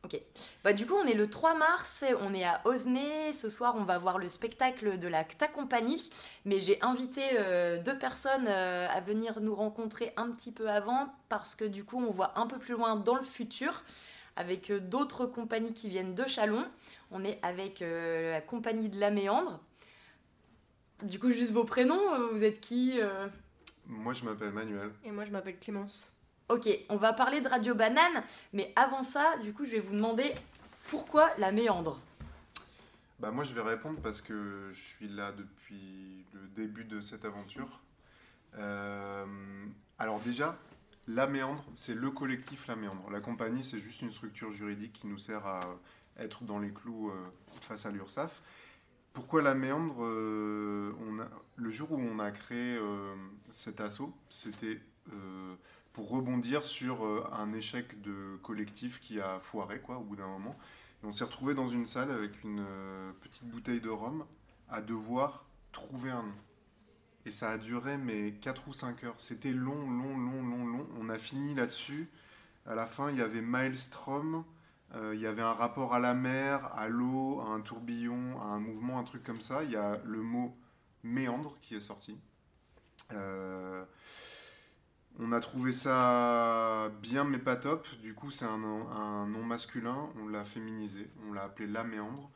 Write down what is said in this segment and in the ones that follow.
Ok. Bah, du coup, on est le 3 mars, on est à Osnay. Ce soir, on va voir le spectacle de la CTA Compagnie. Mais j'ai invité 2 personnes à venir nous rencontrer un petit peu avant parce que du coup, on voit un peu plus loin dans le futur avec d'autres compagnies qui viennent de Châlons. On est avec la compagnie de la Méandre. Du coup, juste vos prénoms, vous êtes qui Moi, je m'appelle Manuel. Et moi, je m'appelle Clémence. Ok, on va parler de Radio Banane, mais avant ça, du coup, je vais vous demander pourquoi la Méandre. Bah, moi, je vais répondre parce que je suis là depuis le début de cette aventure. Euh, alors déjà, la Méandre, c'est le collectif La Méandre. La compagnie, c'est juste une structure juridique qui nous sert à être dans les clous face à l'URSSAF. Pourquoi La Méandre le jour où on a créé cet assaut, c'était pour rebondir sur un échec de collectif qui a foiré, quoi, au bout d'un moment. Et on s'est retrouvé dans une salle avec une petite bouteille de rhum à devoir trouver un nom. Et ça a duré mais 4 ou 5 heures. C'était long, long, long, long, long. On a fini là-dessus. À la fin, il y avait Maelstrom, il y avait un rapport à la mer, à l'eau, à un tourbillon, à un mouvement, un truc comme ça. Il y a le mot méandre qui est sorti. Euh, on a trouvé ça bien mais pas top. Du coup, c'est un nom masculin. On l'a féminisé. On l'a appelé la méandre.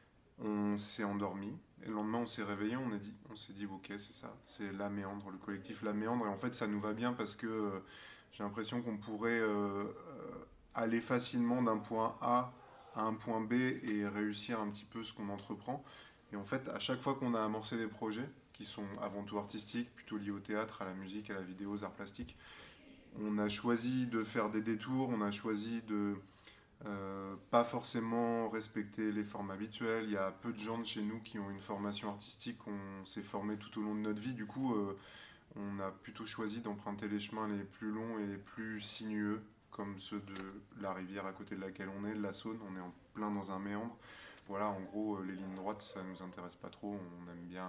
On s'est endormi. Et le lendemain, on s'est réveillé, on s'est dit, ok, c'est ça, c'est la méandre, le collectif La Méandre. Et en fait, ça nous va bien parce que j'ai l'impression qu'on pourrait aller facilement d'un point A à un point B et réussir un petit peu ce qu'on entreprend. Et en fait, à chaque fois qu'on a amorcé des projets, qui sont avant tout artistiques, plutôt liés au théâtre, à la musique, à la vidéo, aux arts plastiques, on a choisi de faire des détours, on a choisi de pas forcément respecter les formes habituelles. Il y a peu de gens de chez nous qui ont une formation artistique. On s'est formé tout au long de notre vie. Du coup, on a plutôt choisi d'emprunter les chemins les plus longs et les plus sinueux, comme ceux de la rivière à côté de laquelle on est, de la Saône. On est en plein dans un méandre. Voilà, en gros, les lignes droites, ça nous intéresse pas trop. On aime bien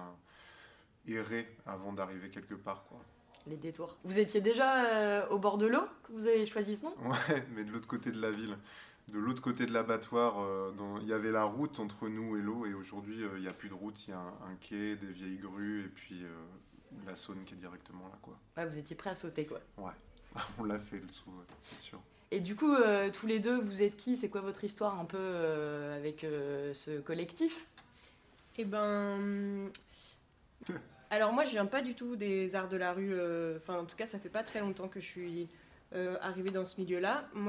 errer avant d'arriver quelque part, quoi. Les détours. Vous étiez déjà au bord de l'eau que vous avez choisi ce nom ? Ouais, mais de l'autre côté de la ville. De l'autre côté de l'abattoir, il y avait la route entre nous et l'eau, et aujourd'hui, il n'y a plus de route, il y a un quai, des vieilles grues, et puis la Saône qui est directement là, quoi. Ouais, vous étiez prêts à sauter, quoi. Ouais, on l'a fait le saut, ouais, c'est sûr. Et du coup, tous les deux, vous êtes qui ? C'est quoi votre histoire un peu avec ce collectif ? Eh ben. Alors, moi, je viens pas du tout des arts de la rue. Enfin, en tout cas, ça fait pas très longtemps que je suis arrivée dans ce milieu-là. Moi,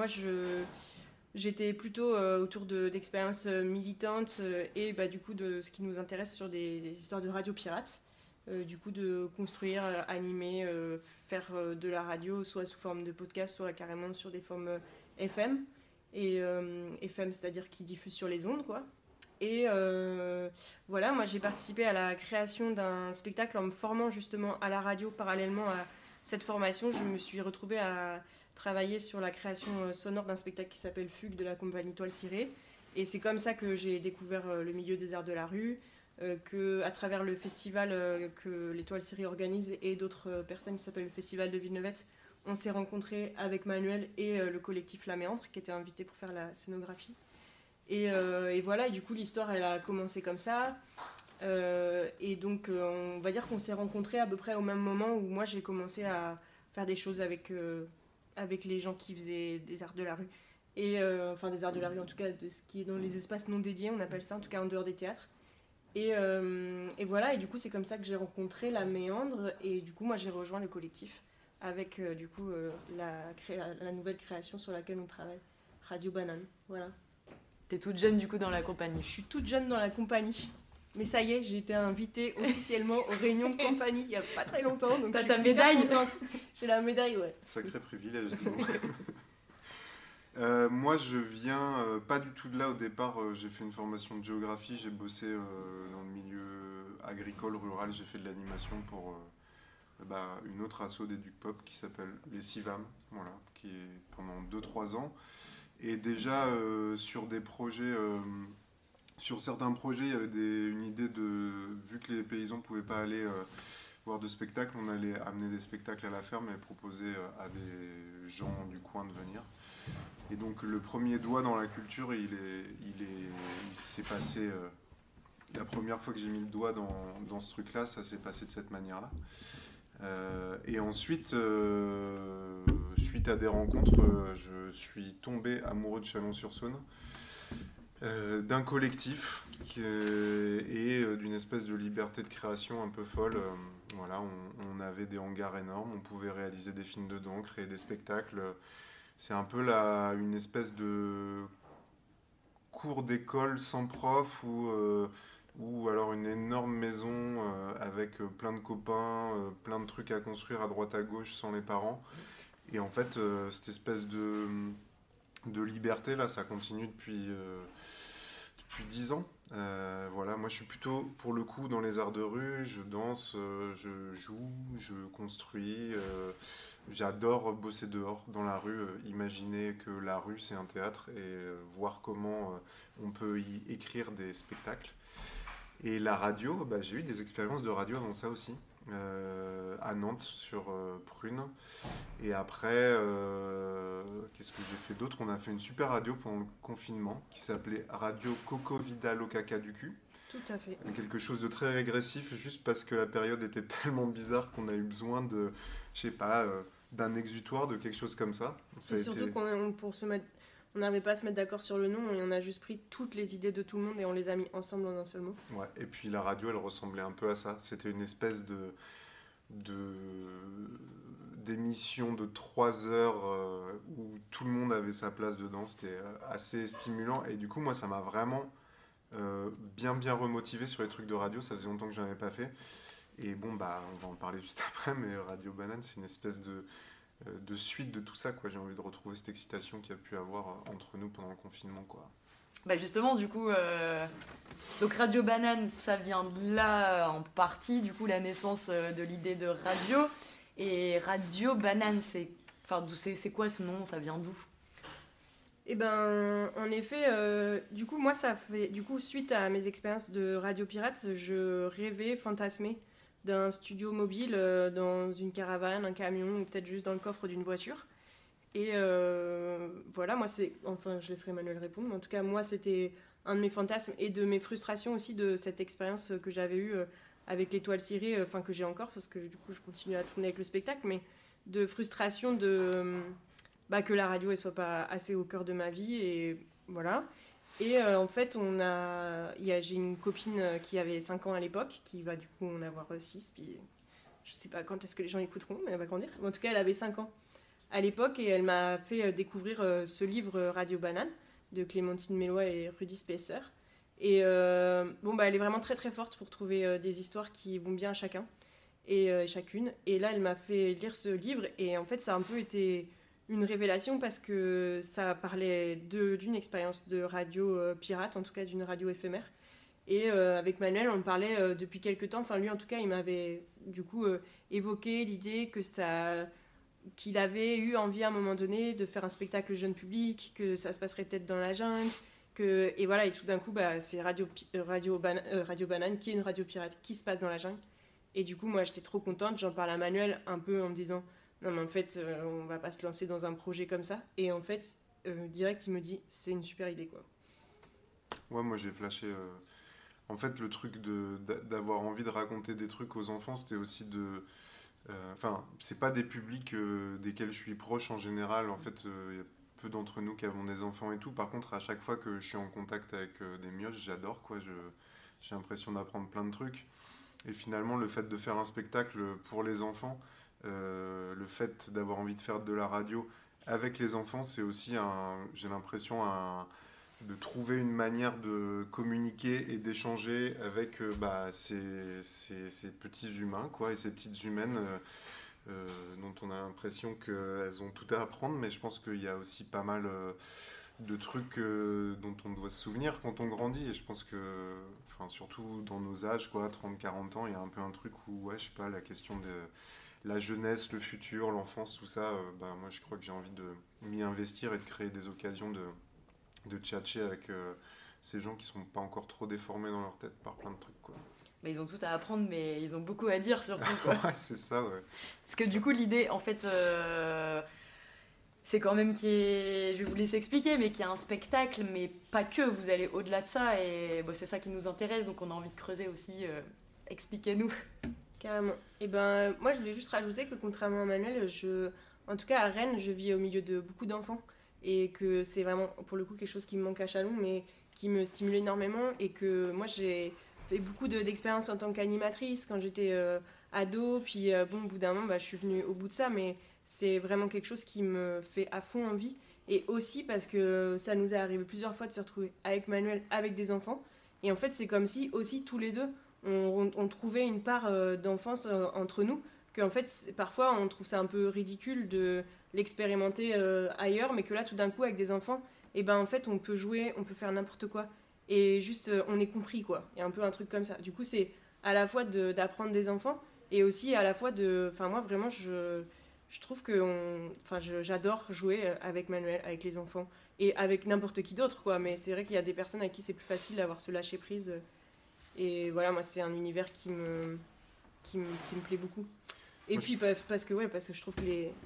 j'étais plutôt autour d'expériences militantes et bah, du coup de ce qui nous intéresse sur des histoires de radio pirate. Du coup de construire, animer, faire de la radio soit sous forme de podcast, soit carrément sur des formes FM. Et FM, c'est-à-dire qui diffuse sur les ondes, quoi. Et voilà, moi j'ai participé à la création d'un spectacle en me formant justement à la radio parallèlement à cette formation. Je me suis retrouvée à travailler sur la création sonore d'un spectacle qui s'appelle Fugue de la compagnie Toile Cirée. Et c'est comme ça que j'ai découvert le milieu des arts de la rue, qu'à travers le festival que l'Étoile Cirée organise et d'autres personnes qui s'appellent le Festival de Villeneuve, on s'est rencontrés avec Manuel et le collectif La Méandre qui était invité pour faire la scénographie. Et voilà, et du coup l'histoire elle a commencé comme ça. Et donc on va dire qu'on s'est rencontrés à peu près au même moment où moi j'ai commencé à faire des choses avec les gens qui faisaient des arts de la rue. Et enfin des arts de la rue en tout cas, de ce qui est dans les espaces non dédiés, on appelle ça, en tout cas en dehors des théâtres. Et voilà, et du coup c'est comme ça que j'ai rencontré La Méandre, et du coup moi j'ai rejoint le collectif avec du coup la nouvelle création sur laquelle on travaille, Radio Banane, voilà. T'es toute jeune du coup dans la compagnie. Je suis toute jeune dans la compagnie. Mais ça y est, j'ai été invitée officiellement aux réunions de compagnie il n'y a pas très longtemps. Donc t'as ta médaille ? J'ai la médaille, ouais. Sacré privilège. Moi, je viens pas du tout de là au départ. J'ai fait une formation de géographie, j'ai bossé dans le milieu agricole, rural, j'ai fait de l'animation pour une autre asso d'Educ-Pop qui s'appelle les CIVAM, voilà, qui est pendant 2-3 ans. Et déjà, sur des projets, sur certains projets, il y avait une idée de, vu que les paysans ne pouvaient pas aller voir de spectacles, on allait amener des spectacles à la ferme et proposer à des gens du coin de venir. Et donc le premier doigt dans la culture, il s'est passé... la première fois que j'ai mis le doigt dans ce truc-là, ça s'est passé de cette manière-là. Et ensuite, suite à des rencontres, je suis tombé amoureux de Chalon-sur-Saône, d'un collectif et d'une espèce de liberté de création un peu folle. Voilà, on avait des hangars énormes, on pouvait réaliser des films dedans, créer des spectacles. C'est un peu une espèce de cours d'école sans prof ou alors une énorme maison avec plein de copains, plein de trucs à construire à droite à gauche sans les parents. Et en fait, cette espèce de liberté, là, ça continue depuis 10 ans. Voilà, moi je suis plutôt pour le coup dans les arts de rue, je danse, je joue, je construis, j'adore bosser dehors, dans la rue, imaginer que la rue c'est un théâtre et voir comment on peut y écrire des spectacles. Et la radio, bah, j'ai eu des expériences de radio avant ça aussi, à Nantes sur Prune. Et après, qu'est-ce que j'ai fait d'autre? On a fait une super radio pendant le confinement qui s'appelait Radio Coco Vida Locaca du cul. Tout à fait. Quelque chose de très régressif, juste parce que la période était tellement bizarre qu'on a eu besoin de, je sais pas, d'un exutoire, de quelque chose comme ça. C'est surtout on n'arrivait pas à se mettre d'accord sur le nom et on a juste pris toutes les idées de tout le monde et on les a mis ensemble en un seul mot. Ouais, et puis la radio, elle ressemblait un peu à ça. C'était une espèce d'émission de 3 heures où tout le monde avait sa place dedans. C'était assez stimulant et du coup, moi, ça m'a vraiment bien remotivé sur les trucs de radio. Ça faisait longtemps que je n'en avais pas fait. Et bon, bah, on va en parler juste après, mais Radio Banane, c'est une espèce de suite de tout ça, quoi. J'ai envie de retrouver cette excitation qu'il y a pu avoir entre nous pendant le confinement, quoi. Bah justement, du coup, donc Radio Banane, ça vient de là en partie, du coup, la naissance de l'idée de radio. Et Radio Banane, c'est quoi ce nom? Ça vient d'où? Eh ben, en effet, du coup, moi, suite à mes expériences de Radio Pirate, je rêvais, fantasmais d'un studio mobile dans une caravane, un camion, ou peut-être juste dans le coffre d'une voiture. Et voilà, moi, je laisserai Emmanuel répondre, mais en tout cas, moi, c'était un de mes fantasmes et de mes frustrations aussi de cette expérience que j'avais eue avec l'étoile cirée, que j'ai encore, parce que du coup, je continue à tourner avec le spectacle, mais de frustration que la radio ne soit pas assez au cœur de ma vie, et voilà. Et en fait, j'ai une copine qui avait 5 ans à l'époque, qui va du coup en avoir 6, puis je sais pas quand est-ce que les gens écouteront, mais elle va grandir. En tout cas, elle avait 5 ans à l'époque, et elle m'a fait découvrir ce livre Radio Banane, de Clémentine Mélois et Rudy Spesser. Et elle est vraiment très très forte pour trouver des histoires qui vont bien à chacun et chacune. Et là, elle m'a fait lire ce livre, et en fait, ça a un peu été une révélation parce que ça parlait d'une expérience de radio pirate, en tout cas d'une radio éphémère. Et avec Manuel, on parlait depuis quelques temps. Enfin, lui, en tout cas, il m'avait du coup évoqué l'idée qu'il avait eu envie à un moment donné de faire un spectacle jeune public, que ça se passerait peut-être dans la jungle. Et voilà, et tout d'un coup, c'est Radio Banane, qui est une radio pirate qui se passe dans la jungle. Et du coup, moi, j'étais trop contente. J'en parle à Manuel un peu en me disant... Non, mais en fait, on va pas se lancer dans un projet comme ça. Et en fait, direct, il me dit, c'est une super idée, quoi. Ouais, moi j'ai flashé. En fait, le truc d'avoir envie de raconter des trucs aux enfants, c'était aussi c'est pas des publics desquels je suis proche en général. En fait, il y a peu d'entre nous qui avons des enfants et tout. Par contre, à chaque fois que je suis en contact avec des mioches, j'adore, quoi. J'ai l'impression d'apprendre plein de trucs. Et finalement, le fait de faire un spectacle pour les enfants, le fait d'avoir envie de faire de la radio avec les enfants, c'est aussi j'ai l'impression de trouver une manière de communiquer et d'échanger avec ces petits humains, quoi, et ces petites humaines dont on a l'impression qu'elles ont tout à apprendre, mais je pense qu'il y a aussi pas mal de trucs dont on doit se souvenir quand on grandit, et je pense que, surtout dans nos âges, quoi, 30-40 ans, il y a un peu un truc où, ouais, je sais pas, la question de la jeunesse, le futur, l'enfance, tout ça, moi je crois que j'ai envie de m'y investir et de créer des occasions de tchatcher avec ces gens qui sont pas encore trop déformés dans leur tête par plein de trucs, quoi. Bah, ils ont tout à apprendre, mais ils ont beaucoup à dire surtout, quoi. Ouais, c'est ça, ouais. Parce que du coup, l'idée, en fait, c'est quand même je vais vous laisser expliquer, mais qu'il y a un spectacle, mais pas que, vous allez au-delà de ça, et bon, c'est ça qui nous intéresse, donc on a envie de creuser aussi. Expliquez-nous. Carrément. Et ben, moi, je voulais juste rajouter que contrairement à Manuel, en tout cas à Rennes, je vis au milieu de beaucoup d'enfants et que c'est vraiment, pour le coup, quelque chose qui me manque à Chalon, mais qui me stimule énormément et que moi, j'ai fait beaucoup d'expériences en tant qu'animatrice quand j'étais ado, puis bon, au bout d'un moment, je suis venue au bout de ça, mais c'est vraiment quelque chose qui me fait à fond envie. Et aussi parce que ça nous est arrivé plusieurs fois de se retrouver avec Manuel, avec des enfants. Et en fait, c'est comme si aussi tous les deux, on trouvait une part d'enfance entre nous, qu'en fait, parfois, on trouve ça un peu ridicule de l'expérimenter ailleurs, mais que là, tout d'un coup, avec des enfants, et ben en fait, on peut jouer, on peut faire n'importe quoi. Et juste, on est compris, quoi. Il y a un peu un truc comme ça. Du coup, c'est à la fois d'apprendre des enfants, et aussi à la fois de... Enfin, moi, vraiment, je trouve que... j'adore jouer avec Manuel, avec les enfants, et avec n'importe qui d'autre, quoi. Mais c'est vrai qu'il y a des personnes avec qui c'est plus facile d'avoir ce lâcher-prise. Et voilà, moi, c'est un univers qui me plaît beaucoup. Et puis, parce que je trouve que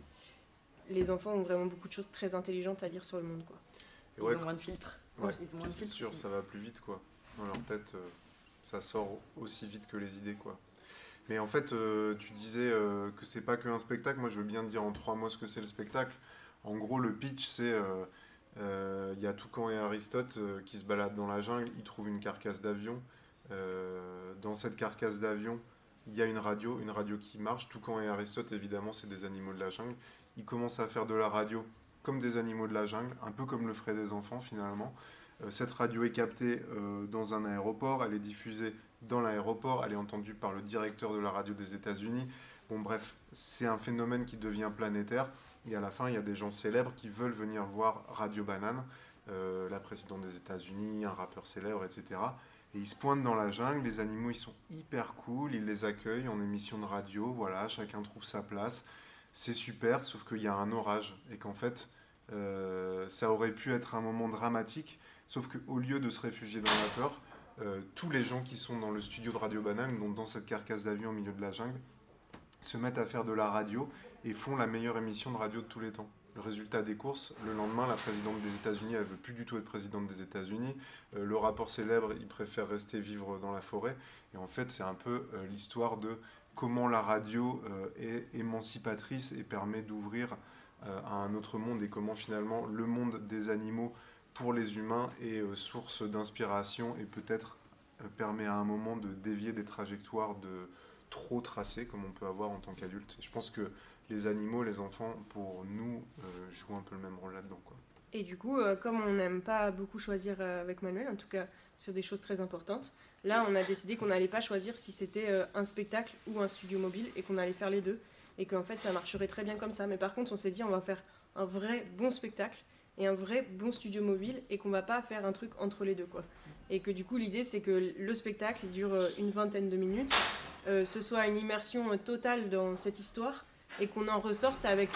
les enfants ont vraiment beaucoup de choses très intelligentes à dire sur le monde, quoi. Ils ont moins de filtres. Ouais, ils ont moins de c'est filtres. sûr, ça va plus vite, quoi. Dans leur tête, ça sort aussi vite que les idées, quoi. Mais en fait, tu disais que c'est pas qu'un spectacle. Moi, je veux bien te dire en 3 mots ce que c'est le spectacle. En gros, le pitch, c'est... y a Toucan et Aristote qui se baladent dans la jungle. Ils trouvent une carcasse d'avion. Dans cette carcasse d'avion, il y a une radio qui marche. Toucan et Aristote, évidemment, c'est des animaux de la jungle. Ils commencent à faire de la radio comme des animaux de la jungle, un peu comme le feraient des enfants finalement. Cette radio est captée dans un aéroport, elle est diffusée dans l'aéroport, elle est entendue par le directeur de la radio des États-Unis. Bon, bref, c'est un phénomène qui devient planétaire. Et à la fin, il y a des gens célèbres qui veulent venir voir Radio Banane, la présidente des États-Unis, un rappeur célèbre, etc. Et ils se pointent dans la jungle, les animaux ils sont hyper cool, ils les accueillent en émission de radio, voilà, chacun trouve sa place. C'est super, sauf qu'il y a un orage et qu'en fait, ça aurait pu être un moment dramatique, sauf qu'au lieu de se réfugier dans la peur, tous les gens qui sont dans le studio de Radio Banane, donc dans cette carcasse d'avion au milieu de la jungle, se mettent à faire de la radio et font la meilleure émission de radio de tous les temps. Le résultat des courses, le lendemain, la présidente des États-Unis, elle veut plus du tout être présidente des États-Unis. Le rapport célèbre, il préfère rester vivre dans la forêt. Et en fait, c'est un peu l'histoire de comment la radio est émancipatrice et permet d'ouvrir à un autre monde et comment finalement le monde des animaux pour les humains est source d'inspiration et peut-être permet à un moment de dévier des trajectoires de trop tracées comme on peut avoir en tant qu'adulte. Je pense que les animaux, les enfants, pour nous, jouent un peu le même rôle là-dedans, quoi. Et du coup, comme on n'aime pas beaucoup choisir avec Manuel, en tout cas sur des choses très importantes, là on a décidé qu'on n'allait pas choisir si c'était un spectacle ou un studio mobile et qu'on allait faire les deux et qu'en fait ça marcherait très bien comme ça. Mais par contre on s'est dit on va faire un vrai bon spectacle et un vrai bon studio mobile et qu'on va pas faire un truc entre les deux, quoi. Et que du coup l'idée c'est que le spectacle dure une vingtaine de minutes, ce soit une immersion totale dans cette histoire et qu'on en ressorte avec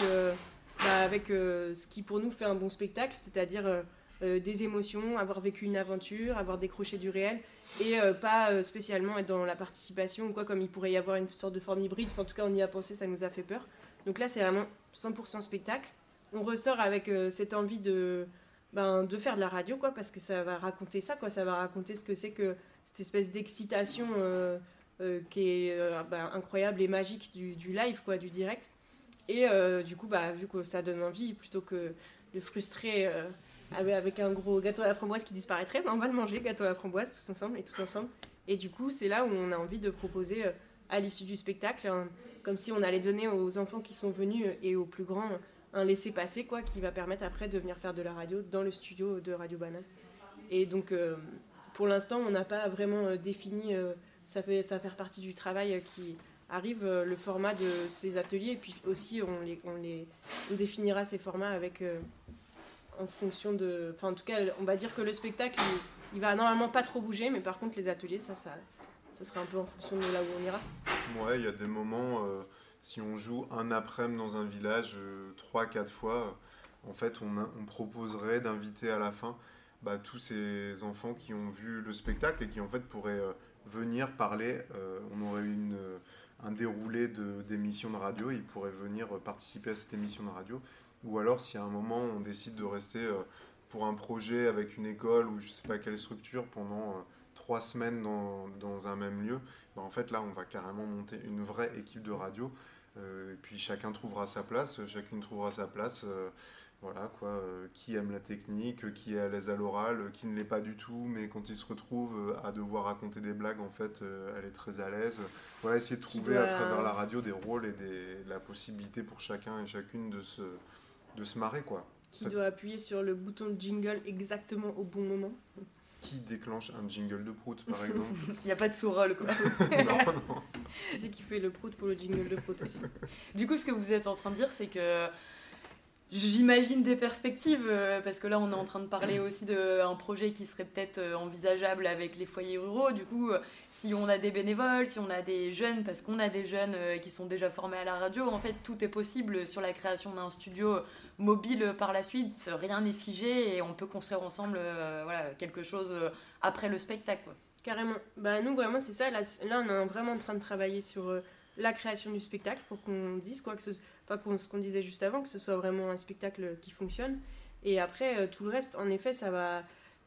ce qui pour nous fait un bon spectacle, c'est-à-dire des émotions, avoir vécu une aventure, avoir décroché du réel et pas spécialement être dans la participation ou quoi, comme il pourrait y avoir une sorte de forme hybride. Enfin, en tout cas on y a pensé, ça nous a fait peur. Donc là c'est vraiment 100% spectacle. On ressort avec cette envie de faire de la radio, quoi, parce que ça va raconter ça, quoi. Ça va raconter ce que c'est que cette espèce d'excitation qui est incroyable et magique du live, quoi, du direct. Et du coup, vu que ça donne envie, plutôt que de frustrer avec un gros gâteau à la framboise qui disparaîtrait, on va le manger, gâteau à la framboise, tous ensemble et tout ensemble. Et du coup, c'est là où on a envie de proposer, à l'issue du spectacle, comme si on allait donner aux enfants qui sont venus et aux plus grands un laissez-passer, quoi, qui va permettre après de venir faire de la radio dans le studio de Radio Banane. Et donc, pour l'instant, on n'a pas vraiment défini, ça va faire partie du travail qui arrive, le format de ces ateliers, et puis aussi on définira ces formats avec en fonction de, enfin en tout cas on va dire que le spectacle il va normalement pas trop bouger, mais par contre les ateliers ça sera un peu en fonction de là où on ira. Ouais, il y a des moments, si on joue un après-midi dans un village 3-4 fois, en fait on proposerait d'inviter à la fin tous ces enfants qui ont vu le spectacle et qui en fait pourraient venir parler. On aurait un déroulé d'émissions de radio, ils pourraient venir participer à cette émission de radio. ou alors si à un moment on décide de rester pour un projet avec une école ou je sais pas quelle structure pendant 3 semaines dans un même lieu, ben en fait là on va carrément monter une vraie équipe de radio, et puis chacune trouvera sa place, voilà quoi, qui aime la technique, qui est à l'aise à l'oral, qui ne l'est pas du tout, mais quand il se retrouve à devoir raconter des blagues, en fait, elle est très à l'aise. Voilà, essayer de trouver à travers la radio des rôles et la possibilité pour chacun et chacune de se marrer, quoi. Qui doit appuyer sur le bouton de jingle exactement au bon moment. Qui déclenche un jingle de prout, par exemple. Il n'y a pas de sous-rôle, quoi. Non, non. Qui c'est qui fait le prout pour le jingle de prout aussi. Du coup, ce que vous êtes en train de dire, c'est que j'imagine des perspectives, parce que là, on est en train de parler aussi d'un projet qui serait peut-être envisageable avec les foyers ruraux. Du coup, si on a des bénévoles, si on a des jeunes, parce qu'on a des jeunes qui sont déjà formés à la radio, en fait, tout est possible sur la création d'un studio mobile par la suite. Rien n'est figé et on peut construire ensemble voilà, quelque chose après le spectacle, quoi. Carrément. Bah, nous, vraiment, c'est ça. Là, on est vraiment en train de travailler sur la création du spectacle pour qu'on dise quoi que ce qu'on disait juste avant, que ce soit vraiment un spectacle qui fonctionne. Et après, tout le reste, en effet, ça va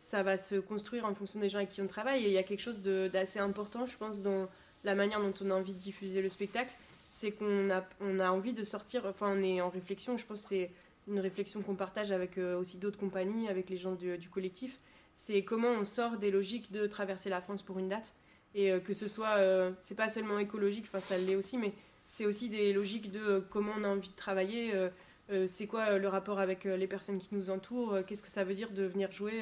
se construire en fonction des gens avec qui on travaille. Et il y a quelque chose d'assez important, je pense, dans la manière dont on a envie de diffuser le spectacle. C'est qu'on a envie de sortir, enfin, on est en réflexion, je pense que c'est une réflexion qu'on partage avec aussi d'autres compagnies, avec les gens du collectif. C'est comment on sort des logiques de traverser la France pour une date. Et que ce soit, c'est pas seulement écologique, enfin ça l'est aussi, mais c'est aussi des logiques de comment on a envie de travailler, c'est quoi le rapport avec les personnes qui nous entourent, qu'est-ce que ça veut dire de venir jouer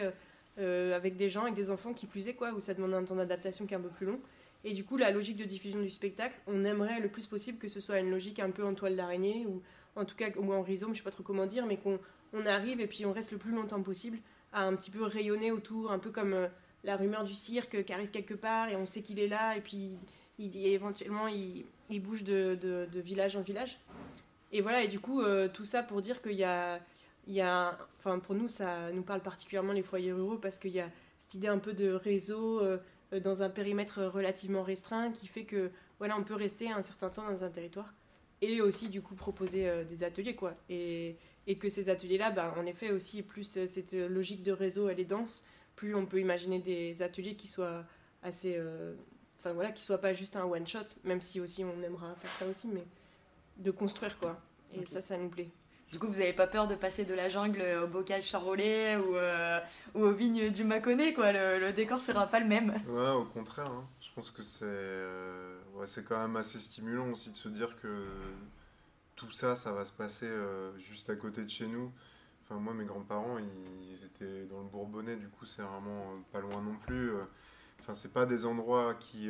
avec des gens, avec des enfants qui plus est, quoi, où ça demande un temps d'adaptation qui est un peu plus long. Et du coup, la logique de diffusion du spectacle, on aimerait le plus possible que ce soit une logique un peu en toile d'araignée, ou en tout cas ou en rhizome, je sais pas trop comment dire, mais qu'on arrive et puis on reste le plus longtemps possible à un petit peu rayonner autour, un peu comme la rumeur du cirque qui arrive quelque part et on sait qu'il est là et puis éventuellement il bouge de village en village. Et voilà, et du coup, tout ça pour dire qu'il y a enfin pour nous, ça nous parle particulièrement les foyers ruraux parce qu'il y a cette idée un peu de réseau dans un périmètre relativement restreint qui fait que voilà, on peut rester un certain temps dans un territoire et aussi du coup proposer des ateliers, quoi. Et que ces ateliers-là, bah, en effet aussi, plus cette logique de réseau elle est dense, plus on peut imaginer des ateliers qui soient assez... Enfin voilà, qui soient pas juste un one-shot, même si aussi on aimera faire ça aussi, mais de construire, quoi. Et okay. Ça nous plaît. Du coup, vous n'avez pas peur de passer de la jungle au bocage charolais ou aux vignes du Mâconnais, quoi. Le décor sera pas le même. Ouais, au contraire. Hein. Je pense que c'est quand même assez stimulant aussi de se dire que tout ça va se passer juste à côté de chez nous. Enfin, moi, mes grands-parents, ils étaient dans le Bourbonnais, du coup, c'est vraiment pas loin non plus. Enfin, c'est pas des endroits qui...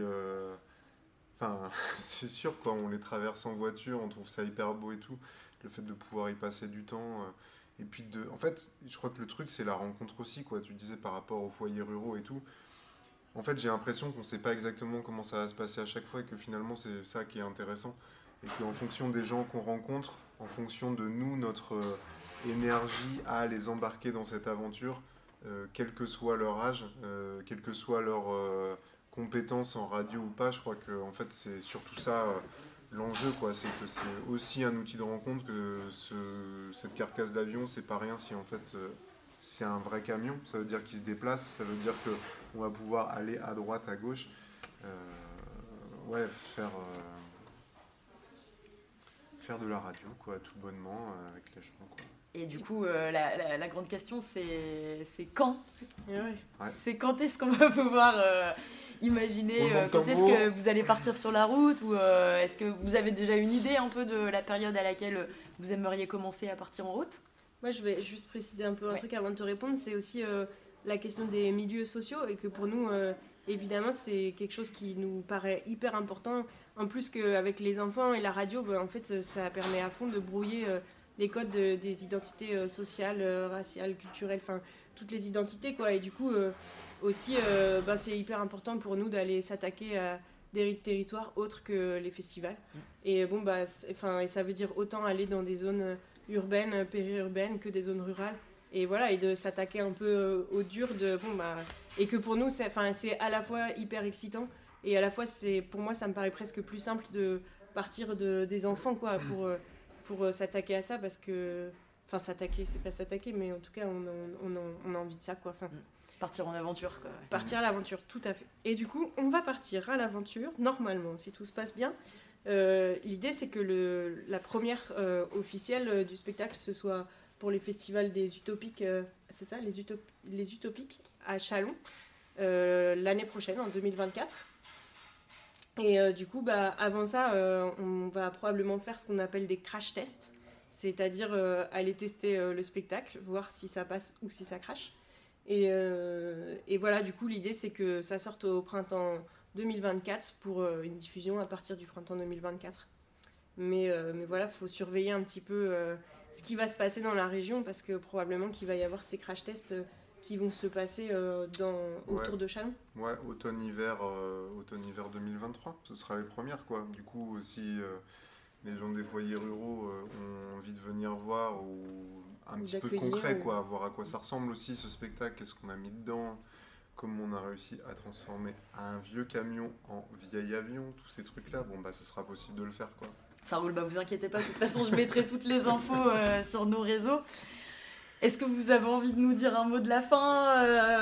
Enfin, c'est sûr, quoi, on les traverse en voiture, on trouve ça hyper beau et tout. Le fait de pouvoir y passer du temps. Et puis, en fait, je crois que le truc, c'est la rencontre aussi, quoi. Tu disais par rapport aux foyers ruraux et tout. En fait, j'ai l'impression qu'on sait pas exactement comment ça va se passer à chaque fois et que finalement, c'est ça qui est intéressant. Et qu'en fonction des gens qu'on rencontre, en fonction de nous, notre énergie à les embarquer dans cette aventure, quel que soit leur âge, quelles que soient leurs compétences en radio ou pas, je crois que en fait, c'est surtout ça l'enjeu, quoi. C'est que c'est aussi un outil de rencontre, que cette carcasse d'avion, c'est pas rien si en fait c'est un vrai camion. Ça veut dire qu'il se déplace, ça veut dire qu'on va pouvoir aller à droite, à gauche, faire de la radio, quoi, tout bonnement, avec les gens, quoi. Et du coup, la grande question, c'est quand ? Ouais. C'est quand est-ce qu'on va pouvoir imaginer, quand est-ce que vous allez partir sur la route, ou est-ce que vous avez déjà une idée un peu de la période à laquelle vous aimeriez commencer à partir en route ? Moi, je vais juste préciser un peu un truc avant de te répondre, c'est aussi la question des milieux sociaux, et que pour nous, évidemment, c'est quelque chose qui nous paraît hyper important. En plus qu'avec les enfants et la radio, en fait, ça permet à fond de brouiller les codes des identités sociales, raciales, culturelles, enfin, toutes les identités, quoi. Et du coup, aussi, c'est hyper important pour nous d'aller s'attaquer à des territoires autres que les festivals. Et bon, et ça veut dire autant aller dans des zones urbaines, périurbaines, que des zones rurales. Et voilà, et de s'attaquer un peu au dur et que pour nous, c'est à la fois hyper excitant, et à la fois, pour moi, ça me paraît presque plus simple de partir des enfants, quoi, pour s'attaquer à ça, parce que Enfin, s'attaquer, c'est pas s'attaquer, mais en tout cas, on a envie de ça, quoi. Enfin, Partir en aventure, quoi. partir à l'aventure, tout à fait. Et du coup, on va partir à l'aventure, normalement, si tout se passe bien. L'idée, c'est que la première officielle du spectacle, ce soit pour les festivals des Utopiques, c'est ça, les Utopiques à Châlons, l'année prochaine, en 2024. Et du coup, avant ça, on va probablement faire ce qu'on appelle des crash tests, c'est-à-dire aller tester le spectacle, voir si ça passe ou si ça crache. Et voilà, du coup, l'idée, c'est que ça sorte au printemps 2024 pour une diffusion à partir du printemps 2024. Mais voilà, il faut surveiller un petit peu ce qui va se passer dans la région, parce que probablement qu'il va y avoir ces crash tests qui vont se passer autour de Châlons. Ouais, automne-hiver 2023, ce sera les premières, quoi. Du coup, si les gens des foyers ruraux ont envie de venir voir, ou un petit peu concret, quoi, voir à quoi ça ressemble aussi ce spectacle, qu'est-ce qu'on a mis dedans, comment on a réussi à transformer un vieux camion en vieil avion, tous ces trucs-là, bon, ce sera possible de le faire, quoi. Ça roule, vous inquiétez pas, de toute façon, je mettrai toutes les infos sur nos réseaux. Est-ce que vous avez envie de nous dire un mot de la fin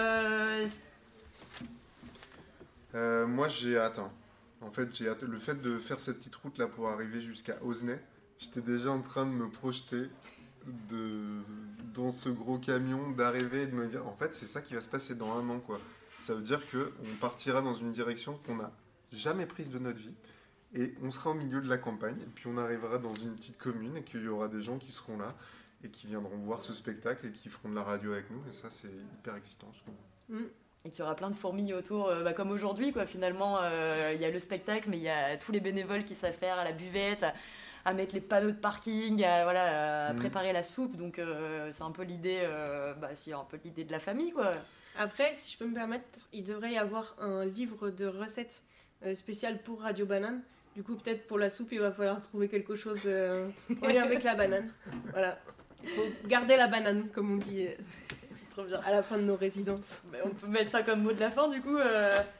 Moi, j'ai hâte. En fait, j'ai hâte. Le fait de faire cette petite route là pour arriver jusqu'à Osnay, j'étais déjà en train de me projeter dans ce gros camion, d'arriver et de me dire, en fait, c'est ça qui va se passer dans 1 an, quoi. Ça veut dire qu'on partira dans une direction qu'on n'a jamais prise de notre vie, et on sera au milieu de la campagne, et puis on arrivera dans une petite commune, et qu'il y aura des gens qui seront là, et qui viendront voir ce spectacle, et qui feront de la radio avec nous, et ça, c'est hyper excitant, je trouve. Et qu'il y aura plein de fourmis autour, comme aujourd'hui, quoi. Finalement, il y a le spectacle, mais il y a tous les bénévoles qui savent faire à la buvette, à mettre les panneaux de parking, à préparer la soupe. Donc c'est un peu l'idée, c'est un peu l'idée de la famille, quoi. Après, si je peux me permettre, il devrait y avoir un livre de recettes spécial pour Radio Banane. Du coup, peut-être pour la soupe, il va falloir trouver quelque chose en lien avec la banane. Voilà. Il faut garder la banane, comme on dit. Trop bien. À la fin de nos résidences. On peut mettre ça comme mot de la fin, du coup.